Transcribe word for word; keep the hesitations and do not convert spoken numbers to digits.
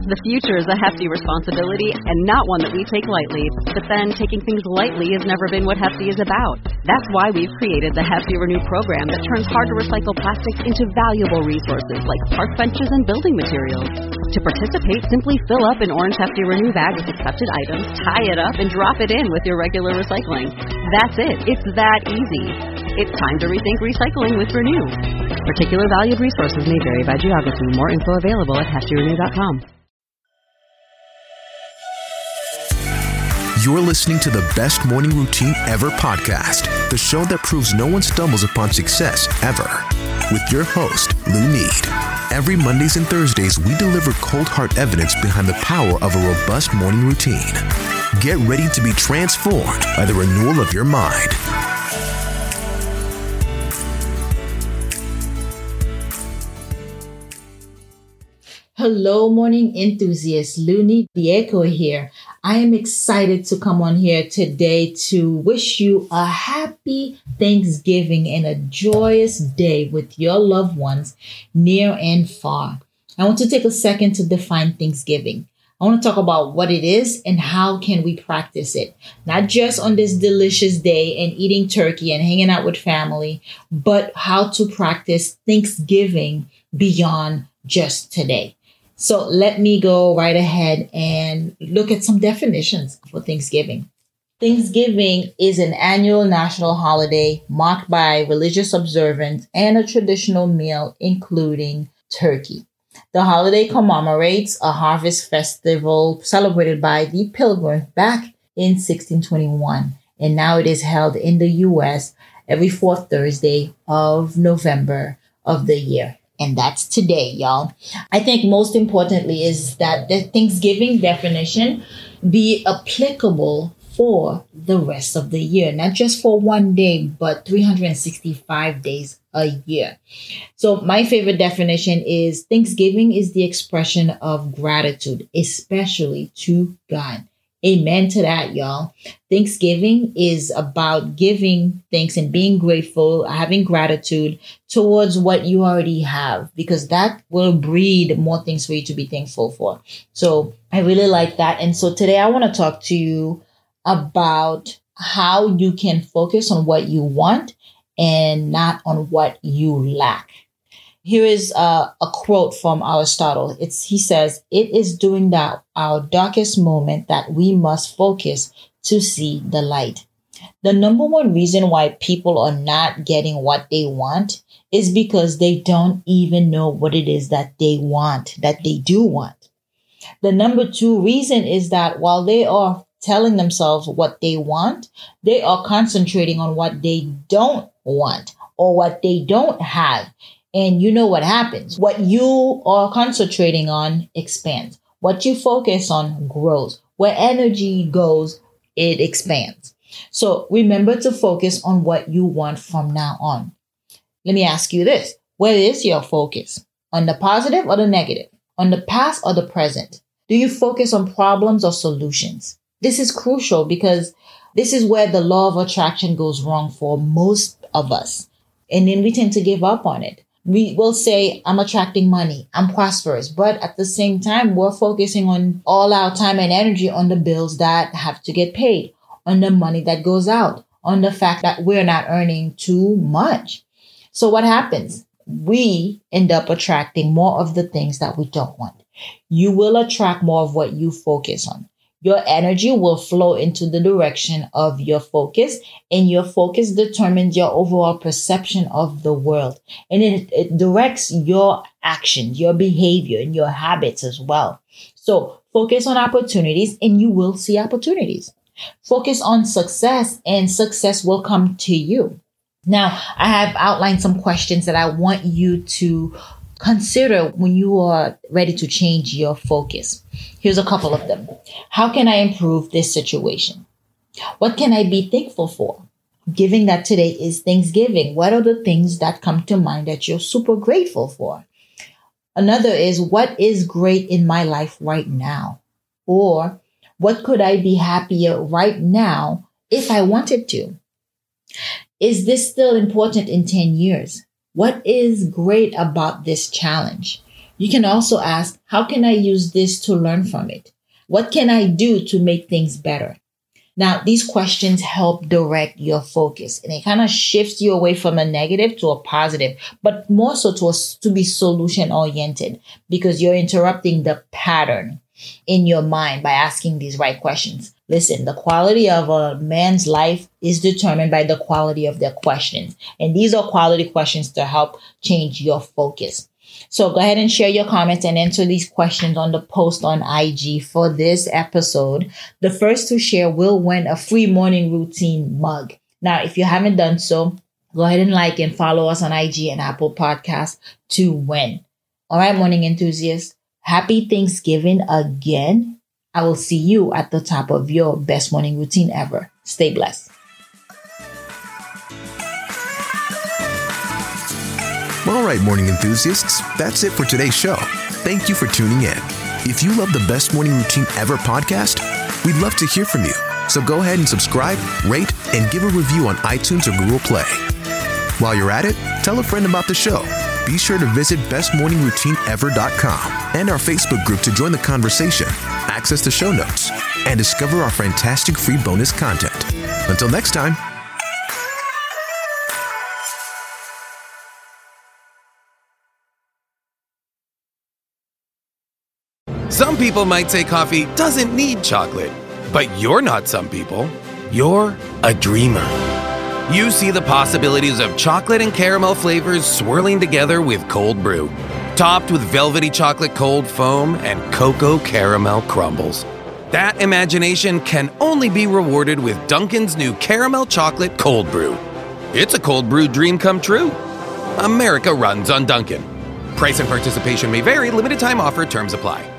The future is a hefty responsibility and not one that we take lightly. But then, taking things lightly has never been what Hefty is about. That's why we've created the Hefty Renew program that turns hard-to-recycle plastics into valuable resources like park benches and building materials. To participate, simply fill up an orange Hefty Renew bag with accepted items, tie it up, and drop it in with your regular recycling. That's it. It's that easy. It's time to rethink recycling with Renew. Particular valued resources may vary by geography. More info available at hefty renew dot com. You're listening to the Best Morning Routine Ever podcast, the show that proves no one stumbles upon success ever. With your host, Lou Need. Every Mondays and Thursdays, we deliver cold hard evidence behind the power of a robust morning routine. Get ready to be transformed by the renewal of your mind. Hello, morning enthusiasts. Lou Need the Echo here. I am excited to come on here today to wish you a happy Thanksgiving and a joyous day with your loved ones near and far. I want to take a second to define Thanksgiving. I want to talk about what it is and how can we practice it. Not just on this delicious day and eating turkey and hanging out with family, but how to practice Thanksgiving beyond just today. So let me go right ahead and look at some definitions for Thanksgiving. Thanksgiving is an annual national holiday marked by religious observance and a traditional meal, including turkey. The holiday commemorates a harvest festival celebrated by the Pilgrims back in sixteen twenty-one, and now it is held in the U S every fourth Thursday of November of the year. And that's today, y'all. I think most importantly is that the Thanksgiving definition be applicable for the rest of the year, not just for one day, but three hundred sixty-five days a year. So my favorite definition is Thanksgiving is the expression of gratitude, especially to God. Amen to that, y'all. Thanksgiving is about giving thanks and being grateful, having gratitude towards what you already have, because that will breed more things for you to be thankful for. So I really like that. And so today I want to talk to you about how you can focus on what you want and not on what you lack. Here is uh, a quote from Aristotle. It's, he says, "It is during that our darkest moment that we must focus to see the light." The number one reason why people are not getting what they want is because they don't even know what it is that they want, that they do want. The number two reason is that while they are telling themselves what they want, they are concentrating on what they don't want or what they don't have. And you know what happens. What you are concentrating on expands. What you focus on grows. Where energy goes, it expands. So remember to focus on what you want from now on. Let me ask you this. Where is your focus? On the positive or the negative? On the past or the present? Do you focus on problems or solutions? This is crucial because this is where the law of attraction goes wrong for most of us. And then we tend to give up on it. We will say, I'm attracting money, I'm prosperous, but at the same time, we're focusing on all our time and energy on the bills that have to get paid, on the money that goes out, on the fact that we're not earning too much. So what happens? We end up attracting more of the things that we don't want. You will attract more of what you focus on. Your energy will flow into the direction of your focus, and your focus determines your overall perception of the world. And it, it directs your actions, your behavior, and your habits as well. So focus on opportunities and you will see opportunities. Focus on success and success will come to you. Now, I have outlined some questions that I want you to consider when you are ready to change your focus. Here's a couple of them. How can I improve this situation? What can I be thankful for? Given that today is Thanksgiving, what are the things that come to mind that you're super grateful for? Another is, what is great in my life right now? Or what could I be happier right now if I wanted to? Is this still important in ten years? What is great about this challenge? You can also ask, how can I use this to learn from it? What can I do to make things better? Now, these questions help direct your focus, and it kind of shifts you away from a negative to a positive, but more so to, a, to be solution oriented, because you're interrupting the pattern in your mind by asking these right questions. Listen, the quality of a man's life is determined by the quality of their questions, and these are quality questions to help change your focus. So go ahead and share your comments and answer these questions on the post on I G for this episode. The first to share will win a free morning routine mug. Now, if you haven't done so, go ahead and like and follow us on I G and Apple Podcasts to win. All right, morning enthusiasts, happy Thanksgiving again. I will see you at the top of your best morning routine ever. Stay blessed. All right, morning enthusiasts, that's it for today's show. Thank you for tuning in. If you love the Best Morning Routine Ever podcast, we'd love to hear from you. So go ahead and subscribe, rate, and give a review on iTunes or Google Play. While you're at it, tell a friend about the show. Be sure to visit best morning routine ever dot com and our Facebook group to join the conversation, access the show notes, and discover our fantastic free bonus content. Until next time. Some people might say coffee doesn't need chocolate, but you're not some people. You're a dreamer. You see the possibilities of chocolate and caramel flavors swirling together with cold brew, topped with velvety chocolate cold foam and cocoa caramel crumbles. That imagination can only be rewarded with Dunkin's new caramel chocolate cold brew. It's a cold brew dream come true. America runs on Dunkin'. Price and participation may vary. Limited time offer. Terms apply.